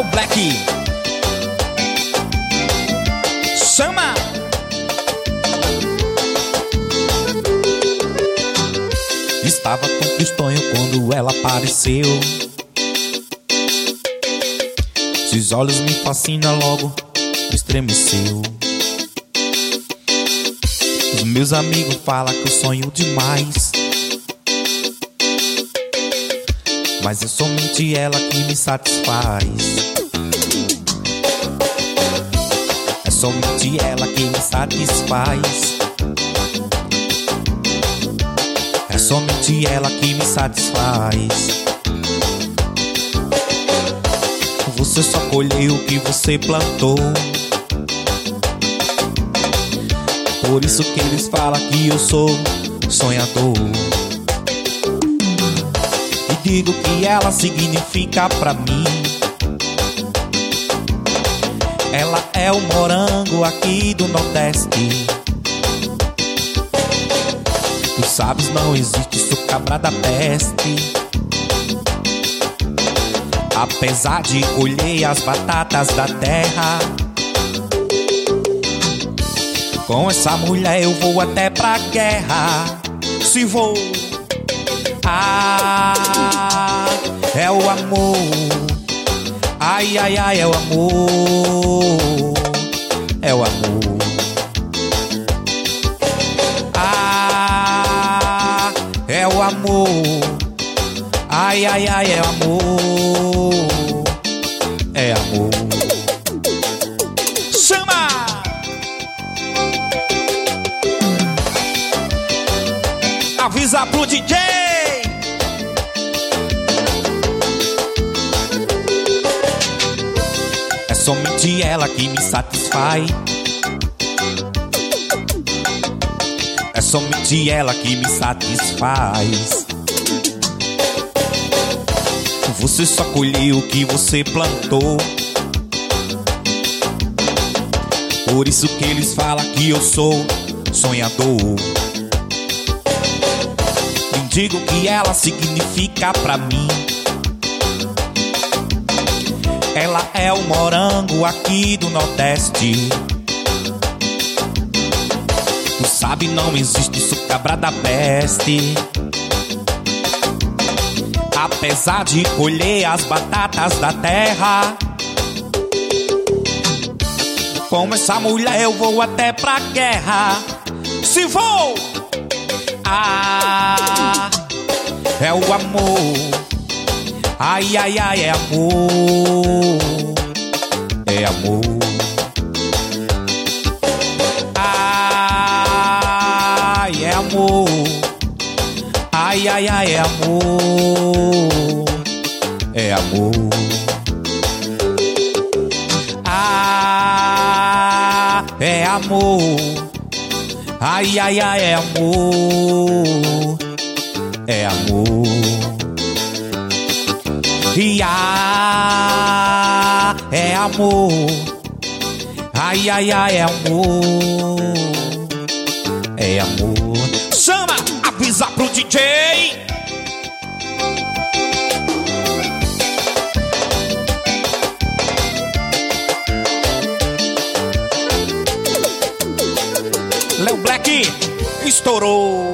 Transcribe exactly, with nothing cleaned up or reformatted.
Léo Black. Chama! Estava tão tristonho quando ela apareceu. Seus olhos me fascinam, logo estremeceu. Os meus amigos falam que eu sonho demais, mas é somente ela que me satisfaz. É somente ela que me satisfaz. É somente ela que me satisfaz. Você só colheu o que você plantou. Por isso que eles falam que eu sou sonhador. E digo que ela significa pra mim. Ela é o morango aqui do Nordeste. Tu sabes, não existe, sou cabra da peste. Apesar de colher as batatas da terra, com essa mulher eu vou até pra guerra. Se vou, ah, é o amor. Ai, ai, ai, é o amor. É o amor. Ah, é o amor. Ai, ai, ai, é amor. É amor. Chama! Avisa pro D J. É somente ela que me satisfaz. É somente ela que me satisfaz. Você só colheu o que você plantou. Por isso que eles falam que eu sou sonhador. Nem digo que ela significa pra mim. Ela é o morango aqui do Nordeste. Tu sabe, não existe, sou cabra da peste. Apesar de colher as batatas da terra, com essa mulher eu vou até pra guerra. Se vou, ah, é o amor. Ai, ai, ai, é amor. É amor. Ai, é amor. Ai, ai, ai, é amor. É amor. Ah, é amor. Ai, ai, ai, é amor. É amor. E ah, é amor. Ai, ai, ai, é amor. É amor. Chama! Avisa pro D J. Léo Black estourou.